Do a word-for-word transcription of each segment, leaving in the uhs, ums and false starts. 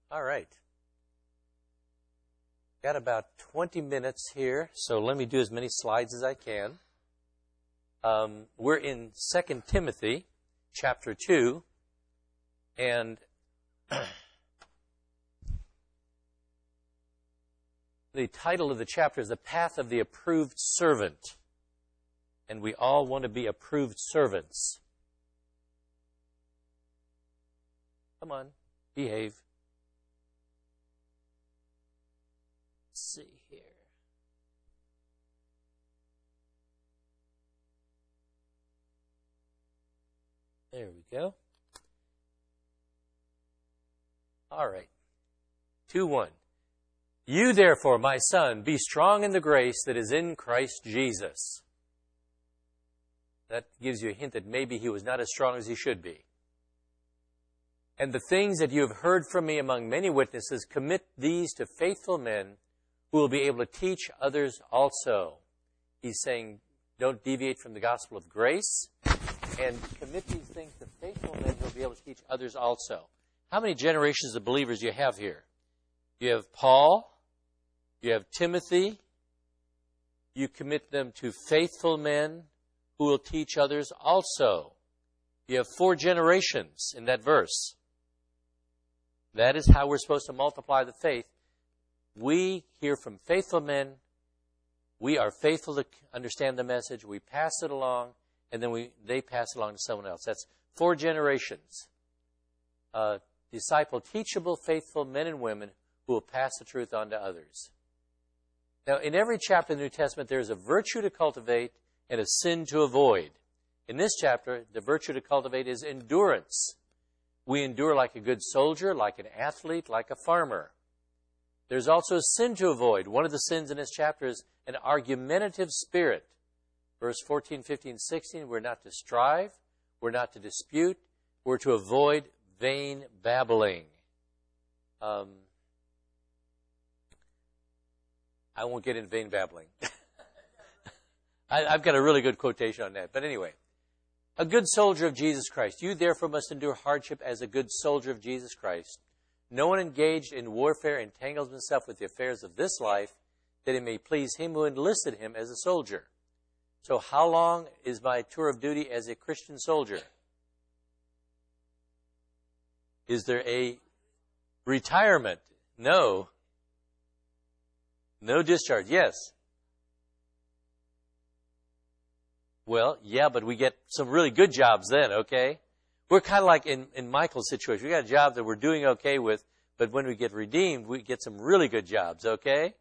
All right. Got about twenty minutes here, so let me do as many slides as I can. Um, we're in Second Timothy chapter two, and the title of the chapter is The Path of the Approved Servant. And we all want to be approved servants. Come on, behave. Let's see here. There we go. All right. two one. You therefore, my son, be strong in the grace that is in Christ Jesus. That gives you a hint that maybe he was not as strong as he should be. And the things that you have heard from me among many witnesses, commit these to faithful men who will be able to teach others also. He's saying, don't deviate from the gospel of grace, and commit these things to faithful men who will be able to teach others also. How many generations of believers do you have here? You have Paul, you have Timothy, you commit them to faithful men who will teach others also. You have four generations in that verse. That is how we're supposed to multiply the faith. We hear from faithful men. We are faithful to understand the message. We pass it along, and then we they pass it along to someone else. That's four generations. Uh, disciple, teachable, faithful men and women who will pass the truth on to others. Now, in every chapter of the New Testament, there is a virtue to cultivate and a sin to avoid. In this chapter, the virtue to cultivate is endurance. We endure like a good soldier, like an athlete, like a farmer. There's also a sin to avoid. One of the sins in this chapter is an argumentative spirit. Verse fourteen, fifteen, sixteen, we're not to strive, we're not to dispute, we're to avoid vain babbling. Um, I won't get into vain babbling. I, I've got a really good quotation on that. But anyway, a good soldier of Jesus Christ. You therefore must endure hardship as a good soldier of Jesus Christ. No one engaged in warfare entangles himself with the affairs of this life, that it may please him who enlisted him as a soldier. So how long is my tour of duty as a Christian soldier? Is there a retirement? No. No discharge. Yes. Well, yeah, but we get some really good jobs then, okay? We're kind of like in, in Michael's situation. We got a job that we're doing okay with, but when we get redeemed, we get some really good jobs, okay?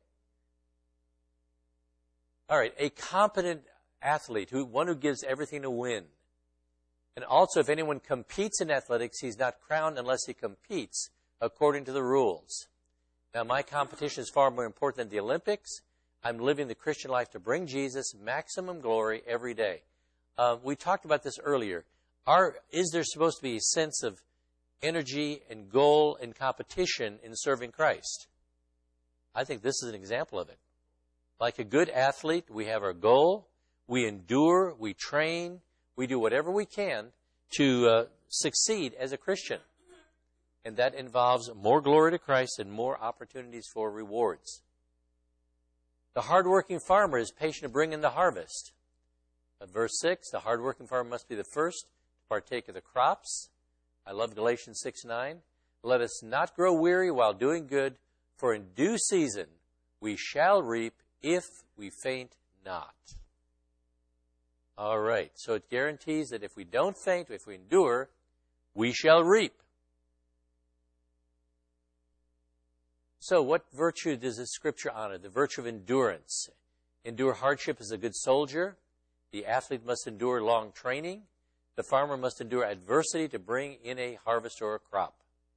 All right, a competent athlete, who one who gives everything to win. And also, if anyone competes in athletics, he's not crowned unless he competes according to the rules. Now, my competition is far more important than the Olympics. I'm living the Christian life to bring Jesus maximum glory every day. Uh, we talked about this earlier. Are, is there supposed to be a sense of energy and goal and competition in serving Christ? I think this is an example of it. Like a good athlete, we have our goal, we endure, we train, we do whatever we can to uh, succeed as a Christian. And that involves more glory to Christ and more opportunities for rewards. The hardworking farmer is patient to bring in the harvest. At verse six, the hardworking farmer must be the first to partake of the crops. I love Galatians six nine. Let us not grow weary while doing good, for in due season we shall reap if we faint not. All right, so it guarantees that if we don't faint, if we endure, we shall reap. So what virtue does this scripture honor? The virtue of endurance. Endure hardship as a good soldier. The athlete must endure long training. The farmer must endure adversity to bring in a harvest or a crop.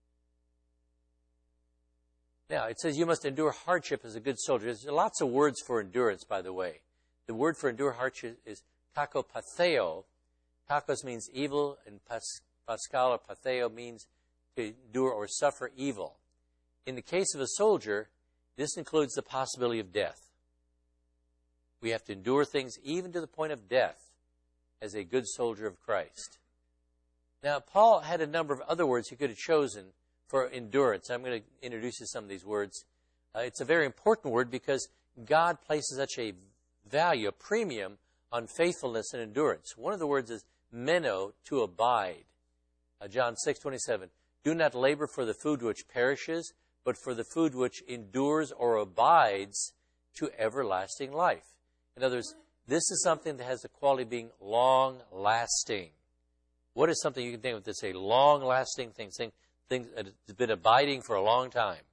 Now, it says you must endure hardship as a good soldier. There's lots of words for endurance, by the way. The word for endure hardship is kakopatheo. Kakos means evil, and pas, pascal or patheo means to endure or suffer evil. In the case of a soldier, this includes the possibility of death. We have to endure things even to the point of death as a good soldier of Christ. Now, Paul had a number of other words he could have chosen for endurance. I'm going to introduce you to some of these words. Uh, it's a very important word because God places such a value, a premium on faithfulness and endurance. One of the words is meno, to abide. Uh, John six twenty-seven. Do not labor for the food which perishes, but for the food which endures or abides to everlasting life. In other words, this is something that has the quality of being long-lasting. What is something you can think of that's a long-lasting thing, thing, thing that has been abiding for a long time?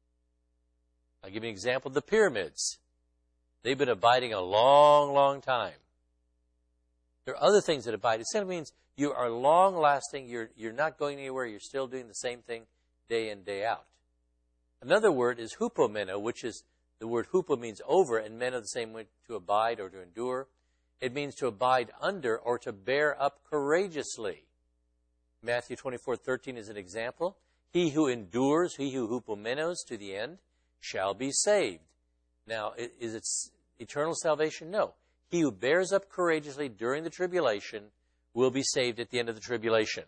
I'll give you an example. The pyramids. They've been abiding a long, long time. There are other things that abide. It simply means you are long-lasting. You're, you're not going anywhere. You're still doing the same thing day in, day out. Another word is hupomeno, which is the word hupo means over, and meno the same way, to abide or to endure. It means to abide under or to bear up courageously. Matthew twenty-four thirteen is an example. He who endures, he who hupomenos to the end, shall be saved. Now, is it eternal salvation? No. He who bears up courageously during the tribulation will be saved at the end of the tribulation.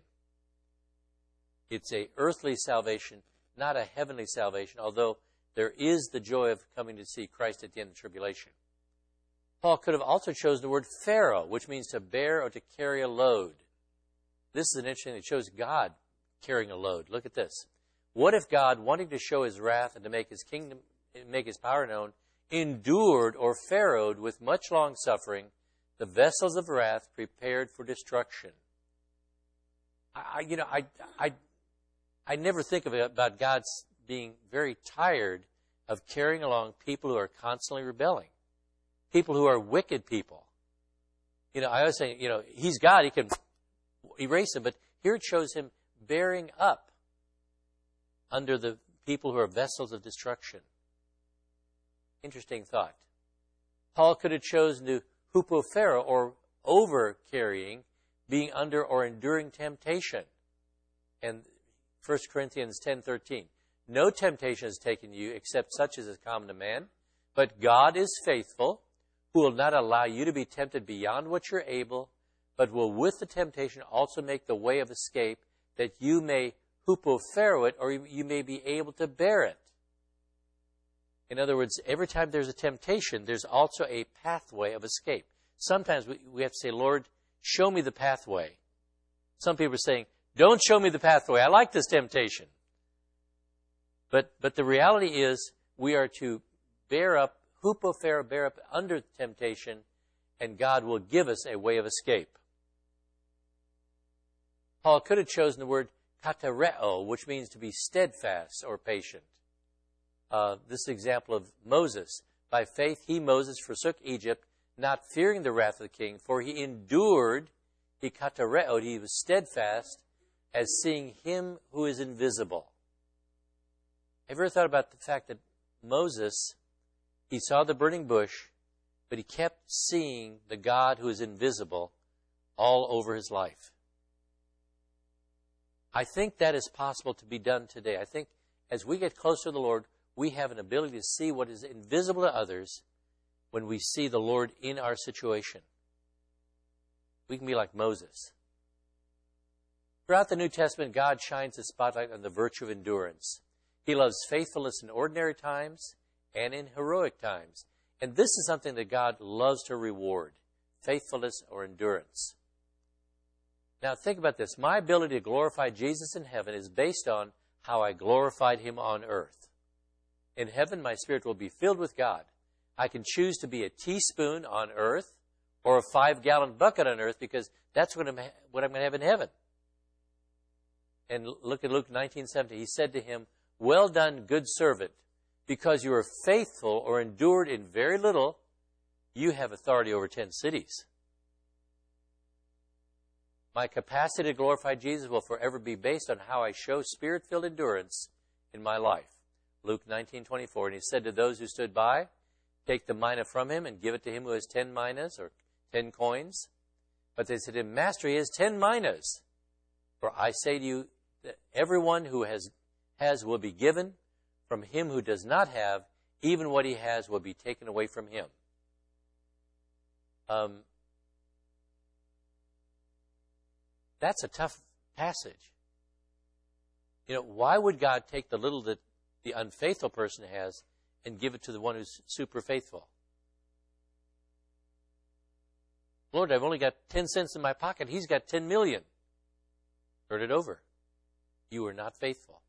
It's a earthly salvation, not a heavenly salvation, although there is the joy of coming to see Christ at the end of the tribulation. Paul could have also chosen the word pharaoh, which means to bear or to carry a load. This is an interesting thing. It shows God carrying a load. Look at this. What if God, wanting to show his wrath and to make his kingdom, make his power known, endured or pharaohed with much long suffering the vessels of wrath prepared for destruction? I, you know, I, I, I never think of it about God being very tired of carrying along people who are constantly rebelling, people who are wicked people. You know, I always say, you know, he's God, he can erase them, but here it shows him bearing up under the people who are vessels of destruction. Interesting thought. Paul could have chosen to hupophero, or over-carrying, being under or enduring temptation. And First Corinthians ten thirteen. No temptation has taken you except such as is common to man, but God is faithful, who will not allow you to be tempted beyond what you're able, but will with the temptation also make the way of escape, that you may hupophero it, or you may be able to bear it. In other words, every time there's a temptation, there's also a pathway of escape. Sometimes we, we have to say, Lord, show me the pathway. Some people are saying, don't show me the pathway. I like this temptation. But but the reality is we are to bear up, hupophero, bear up under temptation, and God will give us a way of escape. Paul could have chosen the word katareo, which means to be steadfast or patient. Uh, this is an example of Moses. By faith, he, Moses, forsook Egypt, not fearing the wrath of the king, for he endured, he katareoed, he was steadfast, as seeing him who is invisible. Have you ever thought about the fact that Moses, he saw the burning bush, but he kept seeing the God who is invisible all over his life? I think that is possible to be done today. I think as we get closer to the Lord, we have an ability to see what is invisible to others when we see the Lord in our situation. We can be like Moses. Throughout the New Testament, God shines the spotlight on the virtue of endurance. He loves faithfulness in ordinary times and in heroic times. And this is something that God loves to reward, faithfulness or endurance. Now think about this. My ability to glorify Jesus in heaven is based on how I glorified him on earth. In heaven, my spirit will be filled with God. I can choose to be a teaspoon on earth or a five-gallon bucket on earth, because that's what I'm, what I'm going to have in heaven. And look at Luke nineteen seventy. He said to him, well done, good servant. Because you are faithful or endured in very little, you have authority over ten cities. My capacity to glorify Jesus will forever be based on how I show spirit-filled endurance in my life. Luke nineteen twenty-four. And he said to those who stood by, take the mina from him and give it to him who has ten minas, or ten coins. But they said to him, Master, he has ten minas. For I say to you that everyone who has, has will be given. From him who does not have, even what he has will be taken away from him. Um, that's a tough passage. You know, why would God take the little that the unfaithful person has and give it to the one who's super faithful? Lord, I've only got ten cents in my pocket. He's got ten million. Turn it over. You are not faithful.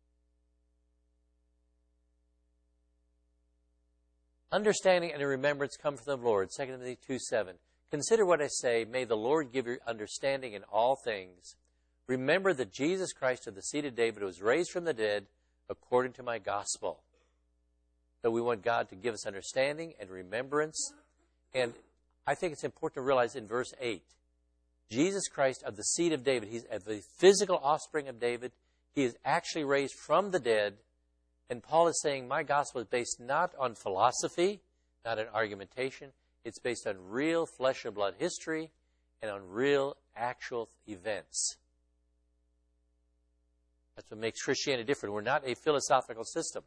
Understanding and remembrance come from the Lord. Second Timothy two seven. Consider what I say. May the Lord give you understanding in all things. Remember that Jesus Christ of the seed of David was raised from the dead according to my gospel. So we want God to give us understanding and remembrance. And I think it's important to realize in verse eight, Jesus Christ of the seed of David, he's of the physical offspring of David. He is actually raised from the dead. And Paul is saying, my gospel is based not on philosophy, not on argumentation. It's based on real flesh and blood history and on real actual events. That's what makes Christianity different. We're not a philosophical system.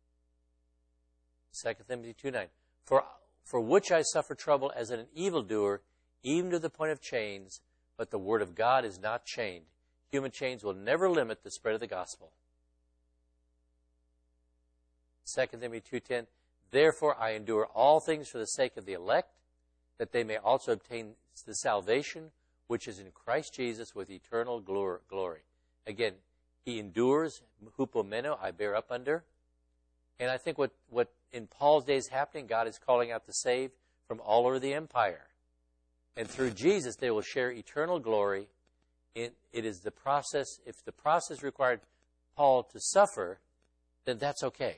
Second Timothy two nine. For, for which I suffer trouble as an evildoer, even to the point of chains, but the word of God is not chained. Human chains will never limit the spread of the gospel. Second Timothy two ten. Therefore I endure all things for the sake of the elect, that they may also obtain the salvation which is in Christ Jesus with eternal glory. Again, he endures, hupomeno, I bear up under. And I think what, what in Paul's day is happening, God is calling out the saved from all over the empire. And through Jesus, they will share eternal glory. It, it is the process. If the process required Paul to suffer, then that's okay.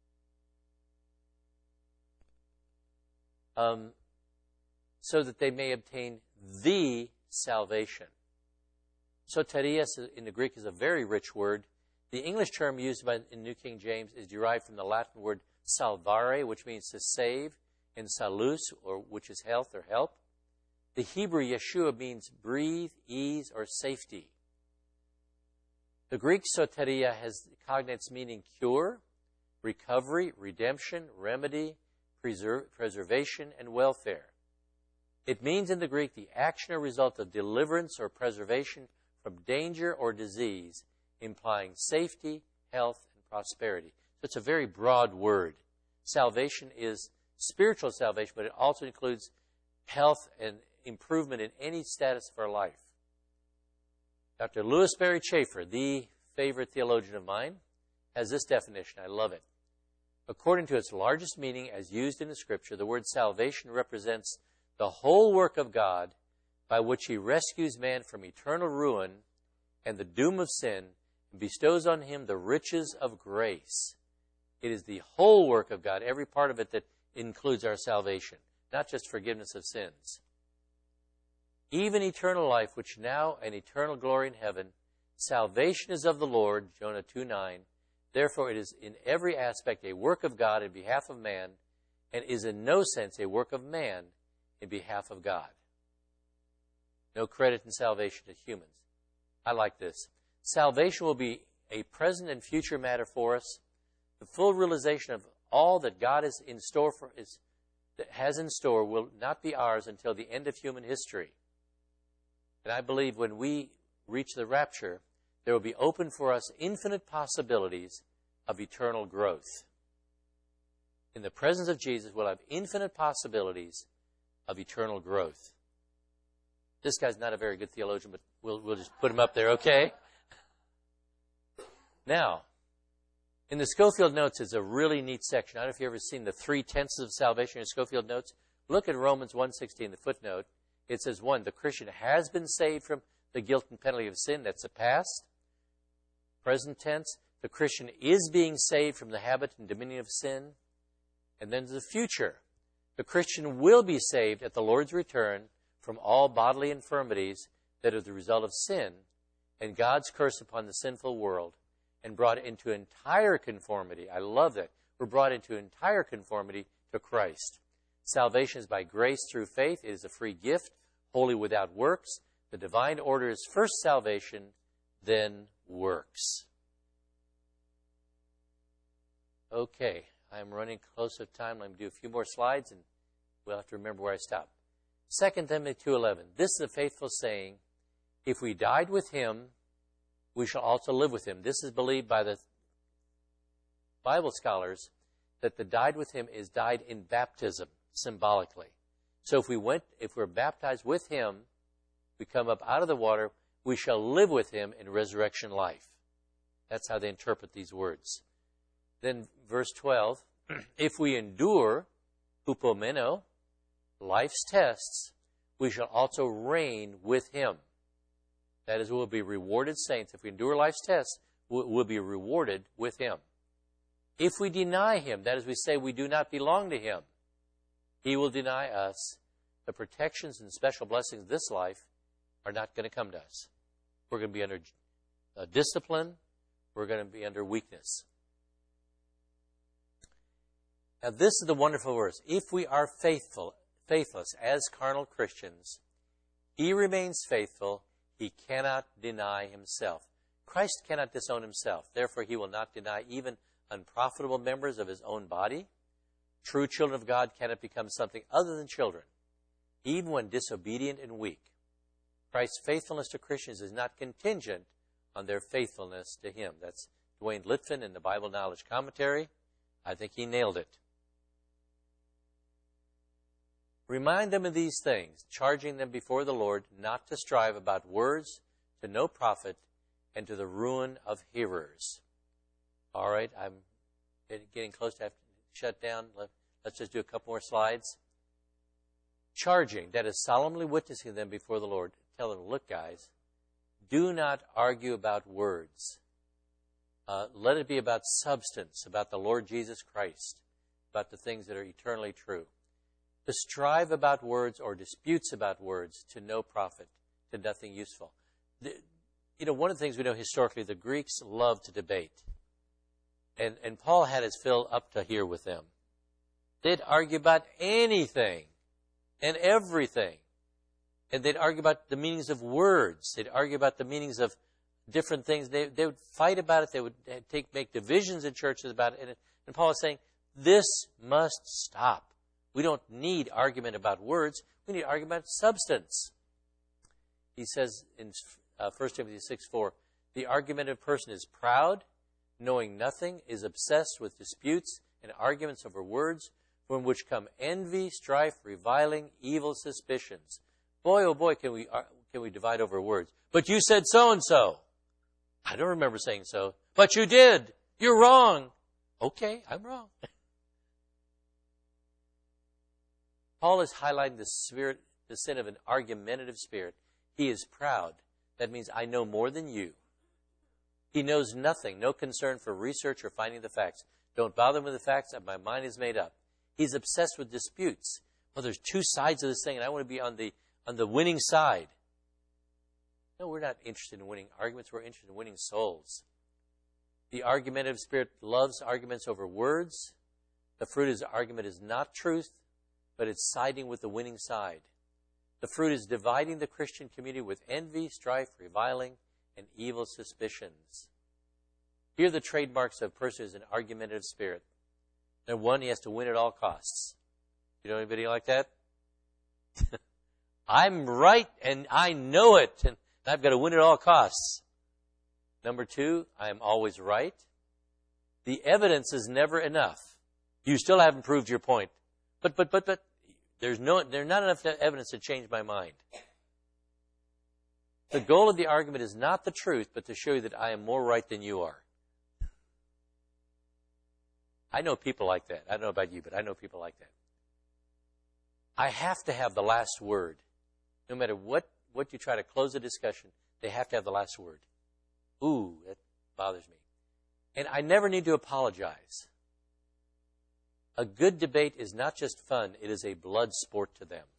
Um, so that they may obtain the salvation. Soterias in the Greek is a very rich word. The English term used by, in New King James is derived from the Latin word salvare, which means to save, and salus, or which is health or help. The Hebrew Yeshua means breathe, ease, or safety. The Greek soteria has cognates meaning cure, recovery, redemption, remedy, preserve, preservation, and welfare. It means in the Greek the action or result of deliverance or preservation from danger or disease, implying safety, health, and prosperity. So it's a very broad word. Salvation is spiritual salvation, but it also includes health and improvement in any status of our life. Doctor Louis Barry Chafer, the favorite theologian of mine, has this definition. I love it. According to its largest meaning as used in the Scripture, the word salvation represents the whole work of God by which he rescues man from eternal ruin and the doom of sin and bestows on him the riches of grace. It is the whole work of God, every part of it that includes our salvation, not just forgiveness of sins. Even eternal life, which now and eternal glory in heaven, salvation is of the Lord, Jonah two nine. Therefore, it is in every aspect a work of God in behalf of man, and is in no sense a work of man in behalf of God. No credit in salvation to humans. I like this. Salvation will be a present and future matter for us. The full realization of all that God is in store for is that has in store will not be ours until the end of human history. And I believe when we reach the rapture, there will be open for us infinite possibilities of eternal growth. In the presence of Jesus, we'll have infinite possibilities of eternal growth. This guy's not a very good theologian, but we'll, we'll just put him up there, okay? Now, in the Schofield Notes is a really neat section. I don't know if you've ever seen the three tenses of salvation in Schofield Notes. Look at Romans one sixteen, the footnote. It says, one, the Christian has been saved from the guilt and penalty of sin. That's the past. Present tense, the Christian is being saved from the habit and dominion of sin. And then the future. The Christian will be saved at the Lord's return from all bodily infirmities that are the result of sin and God's curse upon the sinful world, and brought into entire conformity. I love that. We're brought into entire conformity to Christ. Salvation is by grace through faith. It is a free gift, wholly without works. The divine order is first salvation, then works. Okay, I'm running close to time. Let me do a few more slides, and we'll have to remember where I stopped. Second Timothy two eleven. This is a faithful saying. If we died with him, we shall also live with him. This is believed by the Bible scholars that the died with him is died in baptism, symbolically. So if we went, if we're baptized with him, we come up out of the water, we shall live with him in resurrection life. That's how they interpret these words. Then verse twelve, if we endure hupomeno, life's tests, we shall also reign with him. That is, we'll be rewarded saints. If we endure life's tests, we'll be rewarded with him. If we deny him, that is, we say we do not belong to him, he will deny us. The protections and special blessings of this life are not going to come to us. We're going to be under uh, discipline. We're going to be under weakness. Now, this is the wonderful verse. If we are faithful, faithless as carnal Christians, he remains faithful. He cannot deny himself. Christ cannot disown himself. Therefore, he will not deny even unprofitable members of his own body. True children of God cannot become something other than children, even when disobedient and weak. Christ's faithfulness to Christians is not contingent on their faithfulness to him. That's Dwayne Litfin in the Bible Knowledge Commentary. I think he nailed it. Remind them of these things, charging them before the Lord not to strive about words to no profit and to the ruin of hearers. All right, I'm getting close to have to shut down. Let's just do a couple more slides. Charging, that is solemnly witnessing them before the Lord. Tell them, look, guys, do not argue about words. Uh, let it be about substance, about the Lord Jesus Christ, about the things that are eternally true. To strive about words or disputes about words to no profit, to nothing useful. The, you know, one of the things we know historically, the Greeks loved to debate. And, and Paul had his fill up to here with them. They'd argue about anything and everything. And they'd argue about the meanings of words. They'd argue about the meanings of different things. They, they would fight about it. They would take, make divisions in churches about it. And, and Paul is saying, this must stop. We don't need argument about words. We need argument about substance. He says in uh, First Timothy six four, the argumentative person is proud, knowing nothing, is obsessed with disputes and arguments over words, from which come envy, strife, reviling, evil suspicions. Boy, oh boy, can we uh, can we divide over words. But you said so-and-so. I don't remember saying so. But you did. You're wrong. Okay, I'm wrong. Paul is highlighting the spirit, the sin of an argumentative spirit. He is proud. That means I know more than you. He knows nothing, no concern for research or finding the facts. Don't bother with the facts. My mind is made up. He's obsessed with disputes. Well, there's two sides of this thing, and I want to be on the on the winning side. No, we're not interested in winning arguments. We're interested in winning souls. The argumentative spirit loves arguments over words. The fruit of his argument is not truth, but it's siding with the winning side. The fruit is dividing the Christian community with envy, strife, reviling, and evil suspicions. Here are the trademarks of a person who's an argumentative spirit. Number one, he has to win at all costs. You know anybody like that? I'm right and I know it, and I've got to win at all costs. Number two, I'm always right. The evidence is never enough. You still haven't proved your point. But, but, but, but, there's no, there's not enough evidence to change my mind. The goal of the argument is not the truth, but to show you that I am more right than you are. I know people like that. I don't know about you, but I know people like that. I have to have the last word. No matter what, what you try to close a discussion, they have to have the last word. Ooh, that bothers me. And I never need to apologize. A good debate is not just fun, it is a blood sport to them.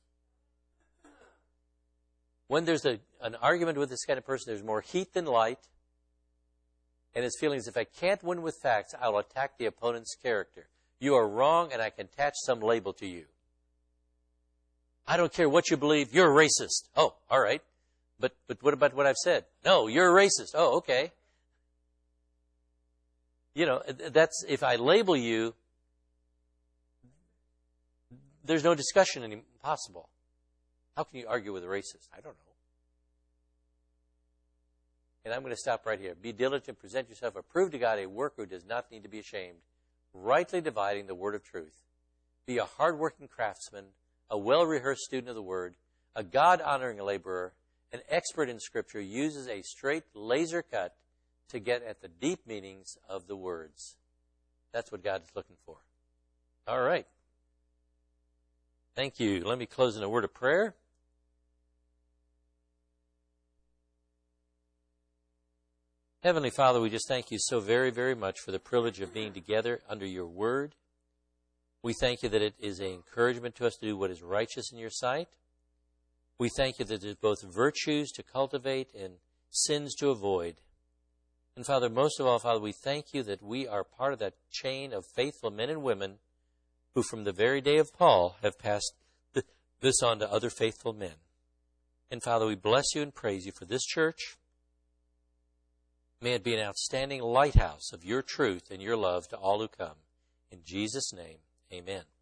When there's a, an argument with this kind of person, there's more heat than light. And his feelings, if I can't win with facts, I will attack the opponent's character. You are wrong, and I can attach some label to you. I don't care what you believe, you're a racist. Oh, all right. But but what about what I've said? No, you're a racist. Oh, okay. You know, that's, if I label you, there's no discussion any possible. How can you argue with a racist? I don't know. And I'm going to stop right here. Be diligent, present yourself approved to God, a worker who does not need to be ashamed, rightly dividing the word of truth. Be a hard-working craftsman, a well-rehearsed student of the word, a God-honoring laborer, an expert in Scripture, uses a straight laser cut to get at the deep meanings of the words. That's what God is looking for. All right. Thank you. Let me close in a word of prayer. Heavenly Father, we just thank you so very, very much for the privilege of being together under your word. We thank you that it is an encouragement to us to do what is righteous in your sight. We thank you that there's both virtues to cultivate and sins to avoid. And Father, most of all, Father, we thank you that we are part of that chain of faithful men and women who from the very day of Paul have passed this on to other faithful men. And Father, we bless you and praise you for this church. May it be an outstanding lighthouse of your truth and your love to all who come. In Jesus' name, amen.